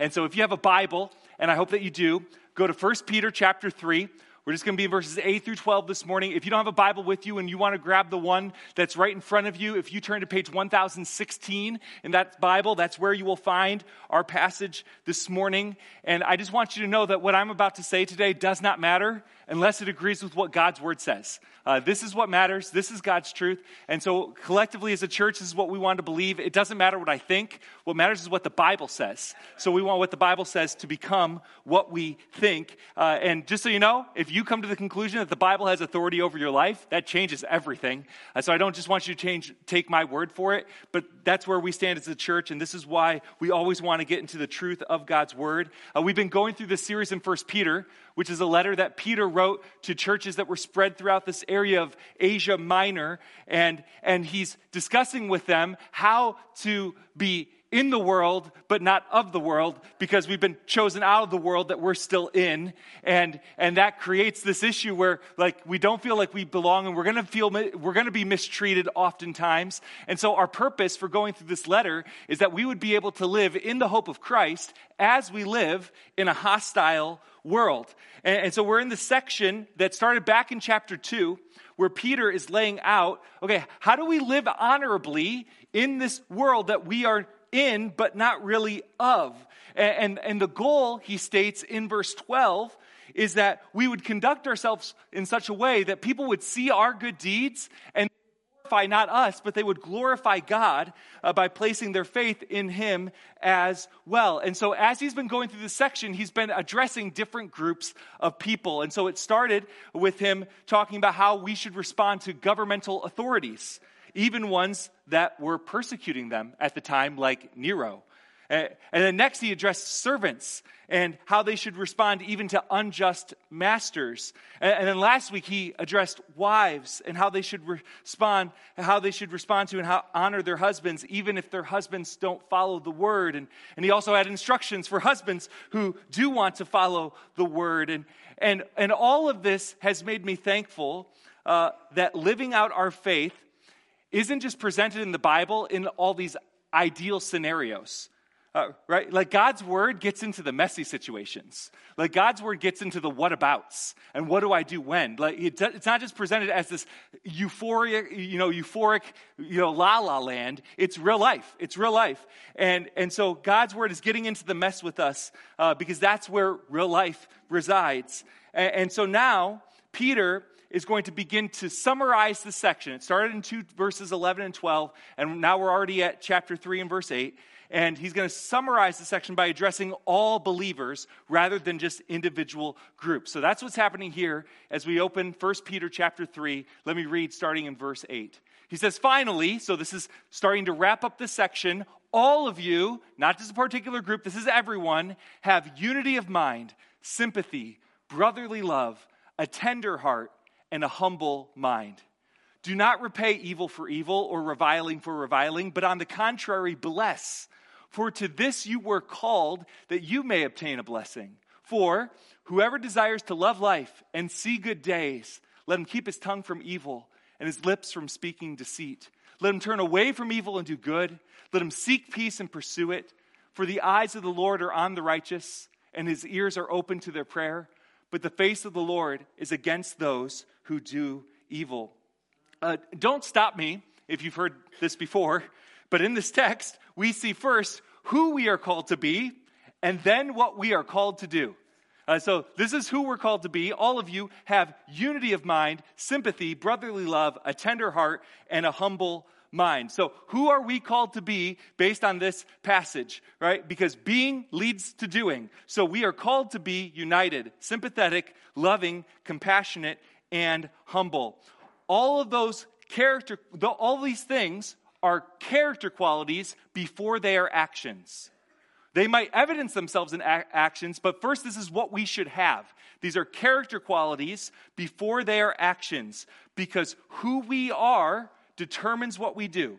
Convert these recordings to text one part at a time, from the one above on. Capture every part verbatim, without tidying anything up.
And so if you have a Bible, and I hope that you do, go to First Peter chapter three. We're just going to be in verses eight through twelve this morning. If you don't have a Bible with you and you want to grab the one that's right in front of you, if you turn to page one thousand sixteen in that Bible, that's where you will find our passage this morning. And I just want you to know that what I'm about to say today does not matter unless it agrees with what God's word says. Uh, this is what matters. This is God's truth. And so collectively as a church, this is what we want to believe. It doesn't matter what I think. What matters is what the Bible says. So we want what the Bible says to become what we think. Uh, and just so you know, if you come to the conclusion that the Bible has authority over your life, that changes everything. Uh, so I don't just want you to change, take my word for it, but that's where we stand as a church. And this is why we always want to get into the truth of God's word. Uh, we've been going through this series in First Peter, which is a letter that Peter wrote to churches that were spread throughout this area of Asia Minor. And, and he's discussing with them how to be in the world, but not of the world, because we've been chosen out of the world that we're still in. And, and that creates this issue where like we don't feel like we belong, and we're going to feel, we're going to be mistreated oftentimes. And so our purpose for going through this letter is that we would be able to live in the hope of Christ as we live in a hostile world. And, and so we're in the section that started back in chapter two, where Peter is laying out, okay, how do we live honorably in this world that we are in, but not really of? And, and, and the goal, he states in verse twelve, is that we would conduct ourselves in such a way that people would see our good deeds and glorify not us, but they would glorify God uh, by placing their faith in him as well. And so as he's been going through this section, he's been addressing different groups of people. And so it started with him talking about how we should respond to governmental authorities, even ones that were persecuting them at the time, like Nero. And then next he addressed servants and how they should respond even to unjust masters. And then last week he addressed wives and how they should respond, how they should respond to and how honor their husbands, even if their husbands don't follow the word. And, and he also had instructions for husbands who do want to follow the word. And, and, and all of this has made me thankful uh, that living out our faith isn't just presented in the Bible in all these ideal scenarios. Uh, right? Like God's word gets into the messy situations. Like God's word gets into the whatabouts and what do I do when? Like it, it's not just presented as this euphoria, you know, euphoric, you know, la la land. It's real life. It's real life. And and so God's word is getting into the mess with us uh, because that's where real life resides. And, and so now Peter is going to begin to summarize the section. It started in two verses eleven and twelve, and now we're already at chapter three and verse eight. And he's going to summarize the section by addressing all believers rather than just individual groups. So that's what's happening here as we open First Peter chapter three. Let me read starting in verse eight. He says, finally, so this is starting to wrap up this section, all of you, not just a particular group, this is everyone, have unity of mind, sympathy, brotherly love, a tender heart, and a humble mind. Do not repay evil for evil or reviling for reviling, but on the contrary, bless. For to this you were called, that you may obtain a blessing. For whoever desires to love life and see good days, let him keep his tongue from evil and his lips from speaking deceit. Let him turn away from evil and do good. Let him seek peace and pursue it. For the eyes of the Lord are on the righteous, and his ears are open to their prayer. But the face of the Lord is against those who do evil. Uh, don't stop me if you've heard this before, but in this text, we see first who we are called to be, and then what we are called to do. Uh, so this is who we're called to be. All of you have unity of mind, sympathy, brotherly love, a tender heart, and a humble mind. So who are we called to be based on this passage, right? Because being leads to doing. So we are called to be united, sympathetic, loving, compassionate, and humble. All of those character, all these things are character qualities before they are actions. They might evidence themselves in a- actions, but first this is what we should have. These are character qualities before they are actions, because who we are determines what we do.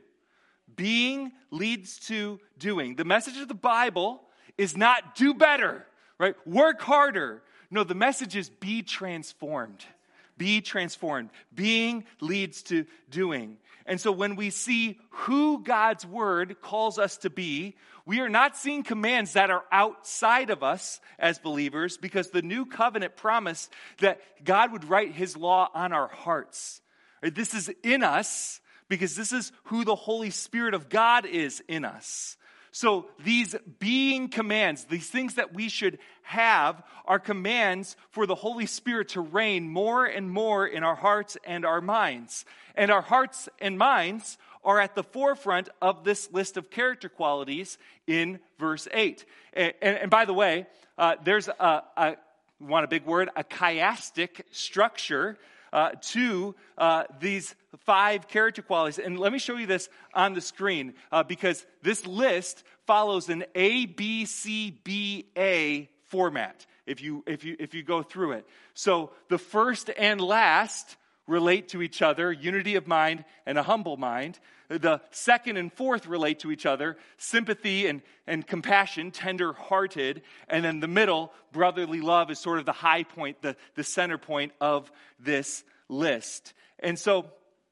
Being leads to doing. The message of the Bible is not do better, right? Work harder. No, the message is be transformed. Be transformed. Being leads to doing. And so when we see who God's word calls us to be, we are not seeing commands that are outside of us as believers, because the new covenant promised that God would write his law on our hearts. This is in us because this is who the Holy Spirit of God is in us. So these being commands, these things that we should have, are commands for the Holy Spirit to reign more and more in our hearts and our minds. And our hearts and minds are at the forefront of this list of character qualities in verse eight. And, and, and by the way, uh, there's a, a, you want a big word, a chiastic structure uh, to uh, these five character qualities. And let me show you this on the screen, uh, because this list follows an A, B, C, B, A format, if you, if you, if you go through it. So the first and last relate to each other, unity of mind and a humble mind. The second and fourth relate to each other, sympathy and, and compassion, tender-hearted. And then the middle, brotherly love, is sort of the high point, the, the center point of this list. And so,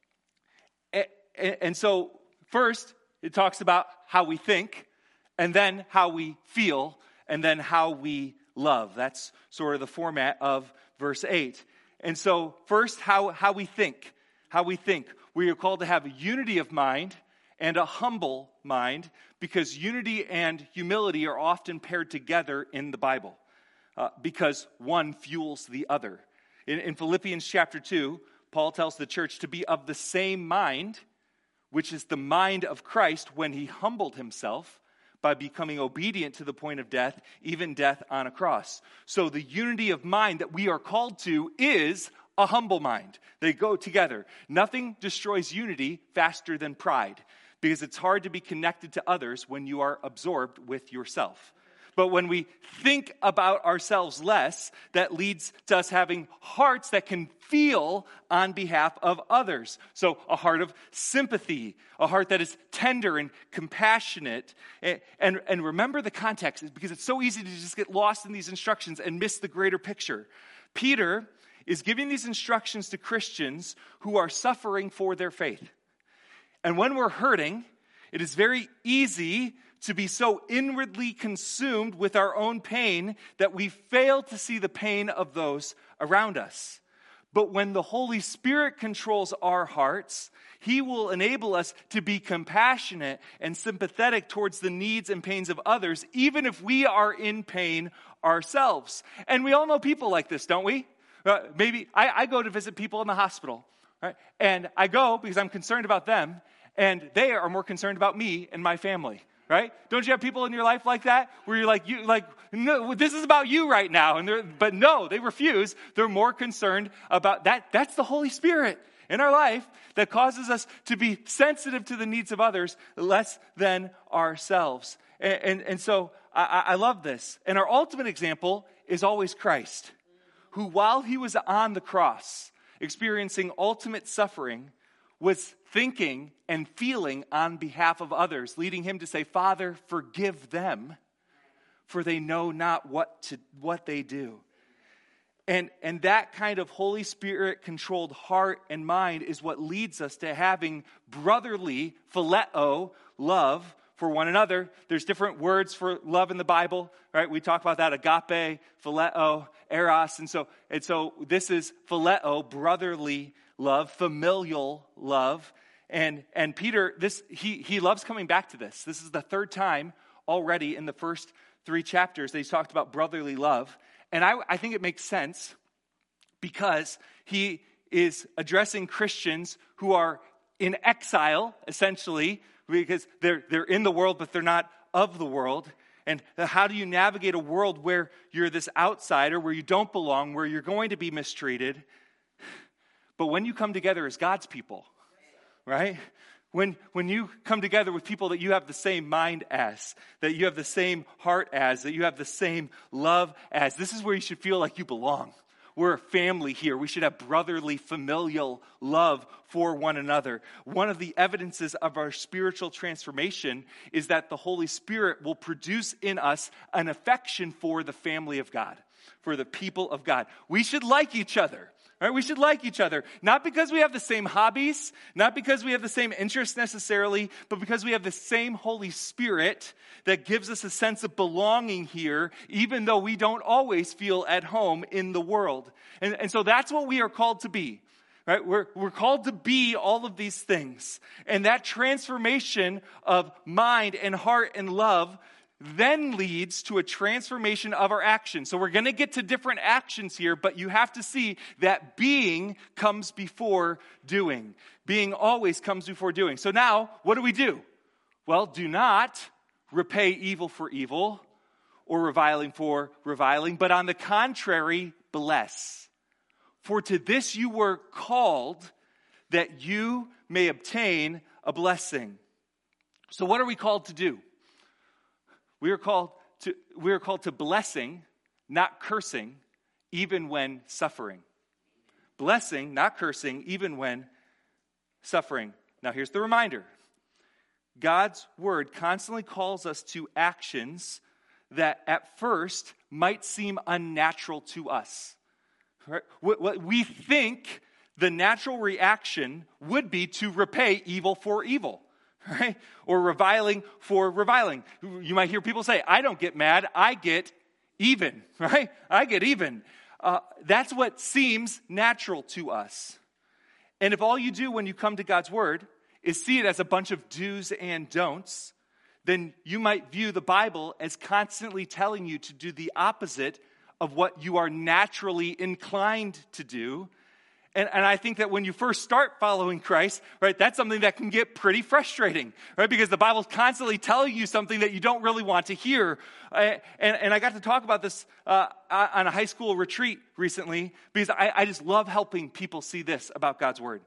and, and so first, it talks about how we think, and then how we feel, and then how we love. That's sort of the format of verse eight. And so first, how, how we think. How we think. We are called to have a unity of mind and a humble mind, because unity and humility are often paired together in the Bible, uh, because one fuels the other. In, in Philippians chapter two, Paul tells the church to be of the same mind, which is the mind of Christ when he humbled himself by becoming obedient to the point of death, even death on a cross. So the unity of mind that we are called to is a humble mind. They go together. Nothing destroys unity faster than pride, because it's hard to be connected to others when you are absorbed with yourself. But when we think about ourselves less, that leads to us having hearts that can feel on behalf of others. So a heart of sympathy, a heart that is tender and compassionate. And, and, and remember the context, because it's so easy to just get lost in these instructions and miss the greater picture. Peter is giving these instructions to Christians who are suffering for their faith. And when we're hurting, it is very easy to be so inwardly consumed with our own pain that we fail to see the pain of those around us. But when the Holy Spirit controls our hearts, he will enable us to be compassionate and sympathetic towards the needs and pains of others, even if we are in pain ourselves. And we all know people like this, don't we? Uh, maybe I, I go to visit people in the hospital, right? And I go because I'm concerned about them, and they are more concerned about me and my family. Right? Don't you have people in your life like that? Where you're like, you like, no, this is about you right now. And they're, but no, they refuse. They're more concerned about that. That's the Holy Spirit in our life that causes us to be sensitive to the needs of others less than ourselves. And, and, and so I, I love this. And our ultimate example is always Christ, who while he was on the cross, experiencing ultimate suffering, was thinking and feeling on behalf of others, leading him to say, Father, forgive them, for they know not what to what they do. And, and that kind of Holy Spirit-controlled heart and mind is what leads us to having brotherly, phileo, love for one another. There's different words for love in the Bible, right? We talk about that, agape, phileo, eros. And so, and so this is phileo, brotherly love, familial love. And and Peter, this he he loves coming back to this. This is the third time already in the first three chapters that he's talked about brotherly love. And I, I think it makes sense because he is addressing Christians who are in exile, essentially, because they're they're in the world, but they're not of the world. And how do you navigate a world where you're this outsider, where you don't belong, where you're going to be mistreated? But when you come together as God's people, right? When when you come together with people that you have the same mind as, that you have the same heart as, that you have the same love as, this is where you should feel like you belong. We're a family here. We should have brotherly, familial love for one another. One of the evidences of our spiritual transformation is that the Holy Spirit will produce in us an affection for the family of God, for the people of God. We should like each other. Right? We should like each other, not because we have the same hobbies, not because we have the same interests necessarily, but because we have the same Holy Spirit that gives us a sense of belonging here, even though we don't always feel at home in the world. And, and so that's what we are called to be. Right? We're, we're called to be all of these things. And that transformation of mind and heart and love then leads to a transformation of our actions. So we're going to get to different actions here, but you have to see that being comes before doing. Being always comes before doing. So now, what do we do? Well, do not repay evil for evil or reviling for reviling, but on the contrary, bless. For to this you were called, that you may obtain a blessing. So what are we called to do? We are called to, we are called to blessing, not cursing, even when suffering. Blessing, not cursing, even when suffering. Now here's the reminder. God's word constantly calls us to actions that at first might seem unnatural to us. Right? What we think the natural reaction would be to repay evil for evil. Right? Or reviling for reviling. You might hear people say, I don't get mad, I get even. Right? I get even. Uh, that's what seems natural to us. And if all you do when you come to God's word is see it as a bunch of do's and don'ts, then you might view the Bible as constantly telling you to do the opposite of what you are naturally inclined to do. And, and I think that when you first start following Christ, right, that's something that can get pretty frustrating, right? Because the Bible's constantly telling you something that you don't really want to hear. Uh, and, and I got to talk about this uh, on a high school retreat recently because I, I just love helping people see this about God's word.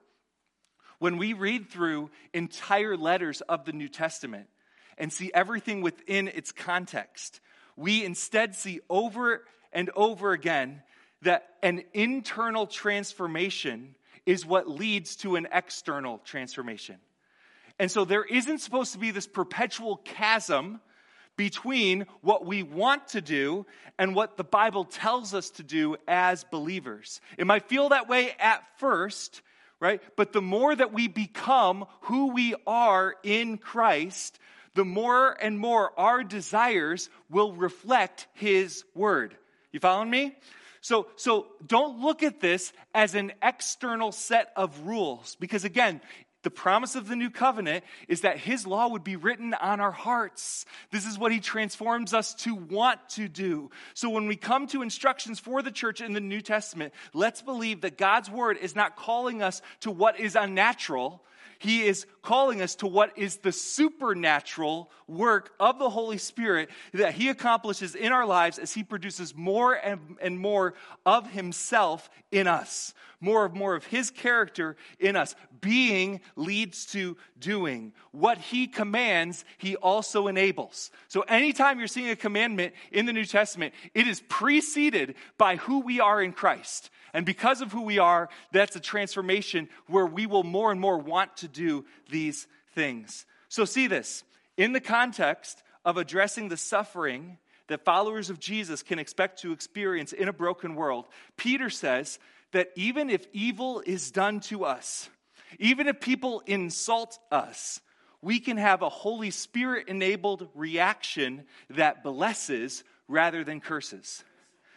When we read through entire letters of the New Testament and see everything within its context, we instead see over and over again that an internal transformation is what leads to an external transformation. And so there isn't supposed to be this perpetual chasm between what we want to do and what the Bible tells us to do as believers. It might feel that way at first, right? But the more that we become who we are in Christ, the more and more our desires will reflect His word. You following me? So, so don't look at this as an external set of rules. Because again, the promise of the new covenant is that His law would be written on our hearts. This is what He transforms us to want to do. So when we come to instructions for the church in the New Testament, let's believe that God's word is not calling us to what is unnatural. He is calling us to what is the supernatural work of the Holy Spirit that He accomplishes in our lives as He produces more and, and more of Himself in us. More and more of His character in us. Being leads to doing. What He commands, He also enables. So anytime you're seeing a commandment in the New Testament, it is preceded by who we are in Christ. And because of who we are, that's a transformation where we will more and more want to do these things. So see this. In the context of addressing the suffering that followers of Jesus can expect to experience in a broken world, Peter says that even if evil is done to us, even if people insult us, we can have a Holy Spirit-enabled reaction that blesses rather than curses.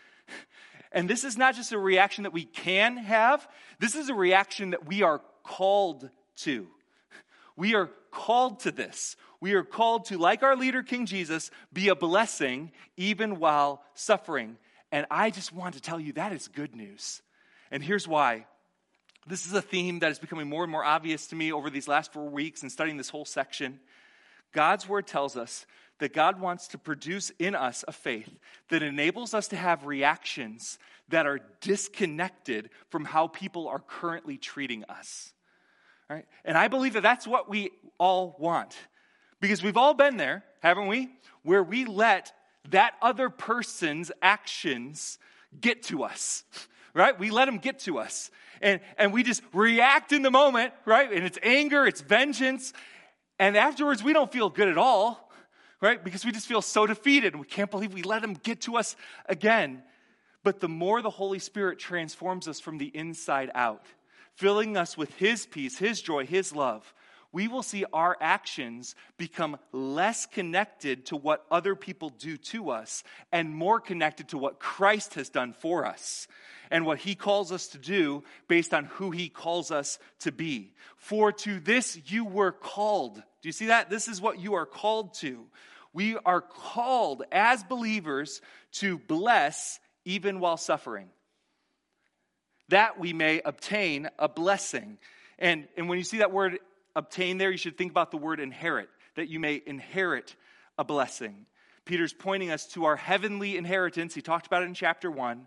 And this is not just a reaction that we can have. This is a reaction that we are called to. We are called to this. We are called to, like our leader, King Jesus, be a blessing even while suffering. And I just want to tell you that is good news. And here's why. This is a theme that is becoming more and more obvious to me over these last four weeks and studying this whole section. God's word tells us that God wants to produce in us a faith that enables us to have reactions that are disconnected from how people are currently treating us. Right? And I believe that that's what we all want. Because we've all been there, haven't we? Where we let that other person's actions get to us. Right? We let them get to us. And, and we just react in the moment, right? And it's anger, it's vengeance. And afterwards, we don't feel good at all. Right? Because we just feel so defeated. We can't believe we let them get to us again. But the more the Holy Spirit transforms us from the inside out, filling us with his peace, his joy, his love, we will see our actions become less connected to what other people do to us and more connected to what Christ has done for us and what he calls us to do based on who he calls us to be. For to this you were called. Do you see that? This is what you are called to. We are called as believers to bless even while suffering, that we may obtain a blessing. And, and when you see that word obtain there, you should think about the word inherit, that you may inherit a blessing. Peter's pointing us to our heavenly inheritance. He talked about it in chapter one.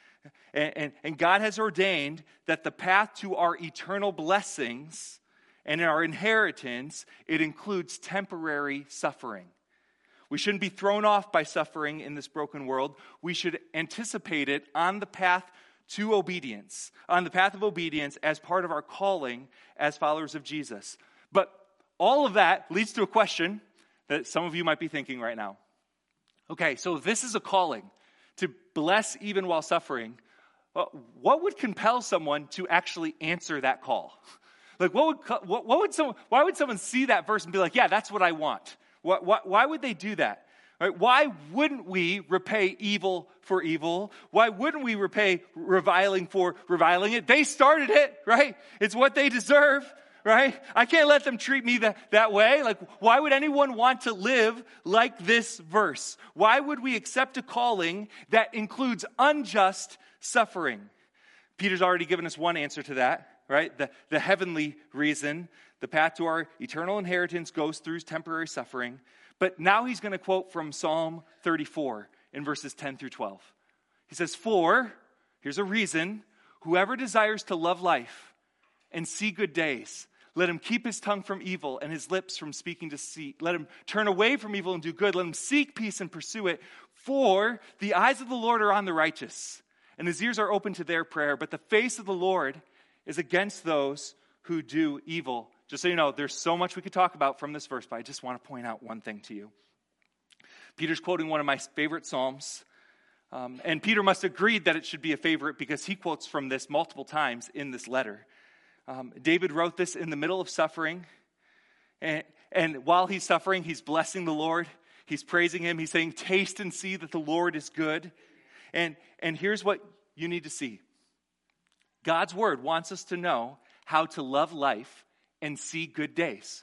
And, and, and God has ordained that the path to our eternal blessings and our inheritance, it includes temporary suffering. We shouldn't be thrown off by suffering in this broken world. We should anticipate it on the path to obedience, on the path of obedience as part of our calling as followers of Jesus. But all of that leads to a question that some of you might be thinking right now. Okay, so if this is a calling to bless even while suffering, what would compel someone to actually answer that call? Like, what would what, what would someone? Why would someone see that verse and be like, "Yeah, that's what I want"? Why, why, why would they do that? Right? Why wouldn't we repay evil for evil? Why wouldn't we repay reviling for reviling it? They started it, right? It's what they deserve, right? I can't let them treat me that, that way. Like, why would anyone want to live like this verse? Why would we accept a calling that includes unjust suffering? Peter's already given us one answer to that, right? The, the heavenly reason. The path to our eternal inheritance goes through temporary suffering. But now he's going to quote from Psalm thirty-four in verses ten through twelve. He says, "For," here's a reason, "whoever desires to love life and see good days, let him keep his tongue from evil and his lips from speaking deceit. Let him turn away from evil and do good. Let him seek peace and pursue it. For the eyes of the Lord are on the righteous, and his ears are open to their prayer. But the face of the Lord is against those who do evil." Just so you know, there's so much we could talk about from this verse, but I just want to point out one thing to you. Peter's quoting one of my favorite Psalms, um, and Peter must have agreed that it should be a favorite because he quotes from this multiple times in this letter. Um, David wrote this in the middle of suffering, and, and while he's suffering, he's blessing the Lord. He's praising him. He's saying, "Taste and see that the Lord is good." And, and here's what you need to see. God's word wants us to know how to love life and see good days.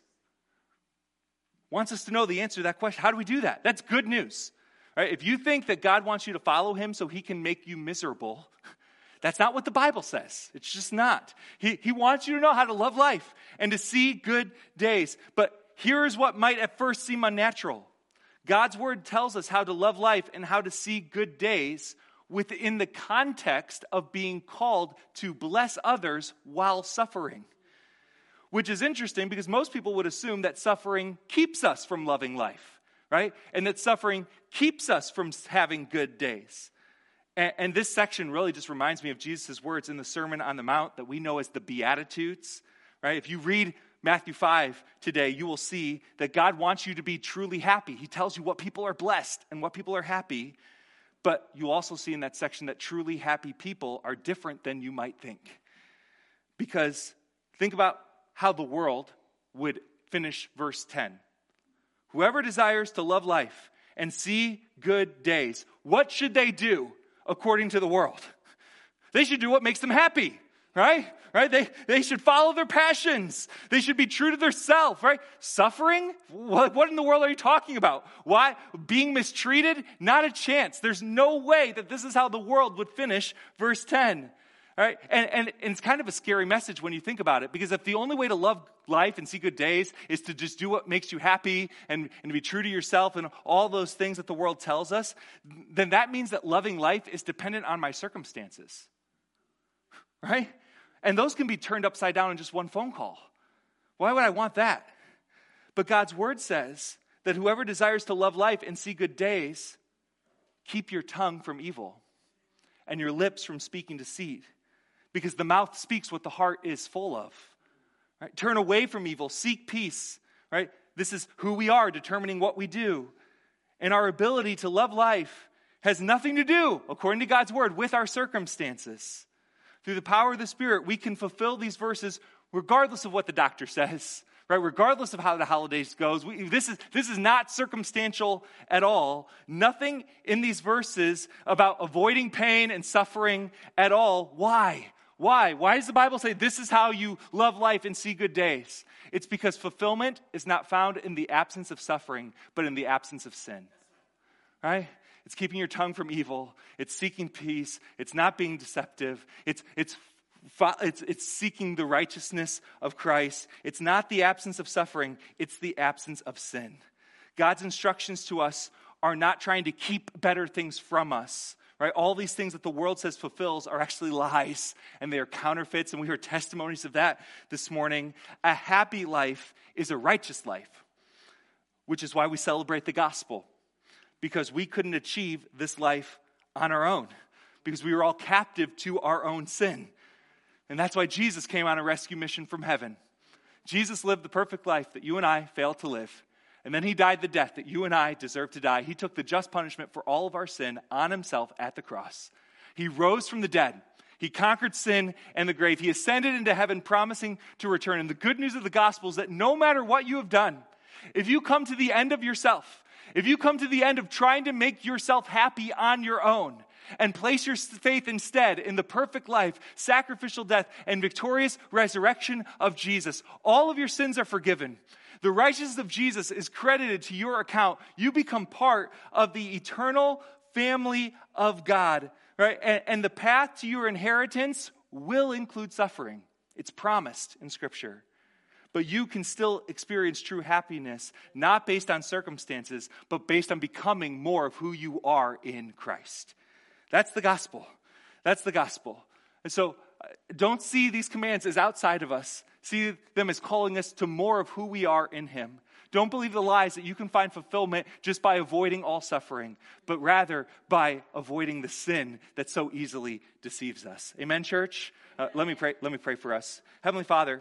Wants us to know the answer to that question. How do we do that? That's good news. Right? If you think that God wants you to follow him so he can make you miserable, that's not what the Bible says. It's just not. He, he wants you to know how to love life and to see good days. But here is what might at first seem unnatural. God's word tells us how to love life and how to see good days within the context of being called to bless others while suffering. Which is interesting because most people would assume that suffering keeps us from loving life, right? And that suffering keeps us from having good days. And, and this section really just reminds me of Jesus' words in the Sermon on the Mount that we know as the Beatitudes, right? If you read Matthew five today, you will see that God wants you to be truly happy. He tells you what people are blessed and what people are happy. But you also see in that section that truly happy people are different than you might think. Because think about how the world would finish verse ten. "Whoever desires to love life and see good days, what should they do according to the world?" They should do what makes them happy, right? Right? They, they should follow their passions. They should be true to their self, right? Suffering? What, what in the world are you talking about? Why? Being mistreated? Not a chance. There's no way that this is how the world would finish verse ten. Right? And, and, and it's kind of a scary message when you think about it, because if the only way to love life and see good days is to just do what makes you happy and, and be true to yourself and all those things that the world tells us, then that means that loving life is dependent on my circumstances. Right? And those can be turned upside down in just one phone call. Why would I want that? But God's word says that whoever desires to love life and see good days, keep your tongue from evil and your lips from speaking deceit. Because the mouth speaks what the heart is full of. Right? Turn away from evil. Seek peace. Right? This is who we are, determining what we do. And our ability to love life has nothing to do, according to God's word, with our circumstances. Through the power of the Spirit, we can fulfill these verses regardless of what the doctor says, right? Regardless of how the holidays goes. We, this is, this is not circumstantial at all. Nothing in these verses about avoiding pain and suffering at all. Why? Why? Why does the Bible say this is how you love life and see good days? It's because fulfillment is not found in the absence of suffering, but in the absence of sin. Right? It's keeping your tongue from evil. It's seeking peace. It's not being deceptive. It's, it's, it's, it's seeking the righteousness of Christ. It's not the absence of suffering. It's the absence of sin. God's instructions to us are not trying to keep better things from us. Right? All these things that the world says fulfills are actually lies, and they are counterfeits, and we heard testimonies of that this morning. A happy life is a righteous life, which is why we celebrate the gospel. Because we couldn't achieve this life on our own. Because we were all captive to our own sin. And that's why Jesus came on a rescue mission from heaven. Jesus lived the perfect life that you and I failed to live. And then he died the death that you and I deserve to die. He took the just punishment for all of our sin on himself at the cross. He rose from the dead. He conquered sin and the grave. He ascended into heaven, promising to return. And the good news of the gospel is that no matter what you have done, if you come to the end of yourself, if you come to the end of trying to make yourself happy on your own and place your faith instead in the perfect life, sacrificial death, and victorious resurrection of Jesus, all of your sins are forgiven. The righteousness of Jesus is credited to your account. You become part of the eternal family of God, right? And, and the path to your inheritance will include suffering. It's promised in Scripture. But you can still experience true happiness, not based on circumstances, but based on becoming more of who you are in Christ. That's the gospel. That's the gospel. And so uh, don't see these commands as outside of us. See them as calling us to more of who we are in him. Don't believe the lies that you can find fulfillment just by avoiding all suffering, but rather by avoiding the sin that so easily deceives us. Amen, church? Uh, let me pray. Let me pray for us. Heavenly Father,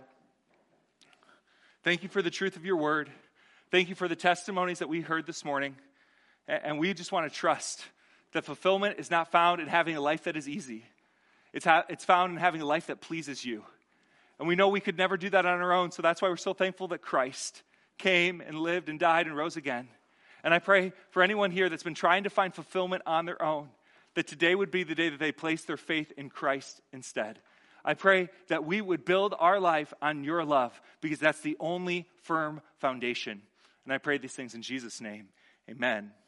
thank you for the truth of your word. Thank you for the testimonies that we heard this morning. And we just want to trust that fulfillment is not found in having a life that is easy. It's, ha- it's found in having a life that pleases you. And we know we could never do that on our own, so that's why we're so thankful that Christ came and lived and died and rose again. And I pray for anyone here that's been trying to find fulfillment on their own, that today would be the day that they place their faith in Christ instead. I pray that we would build our life on your love, because that's the only firm foundation. And I pray these things in Jesus' name. Amen.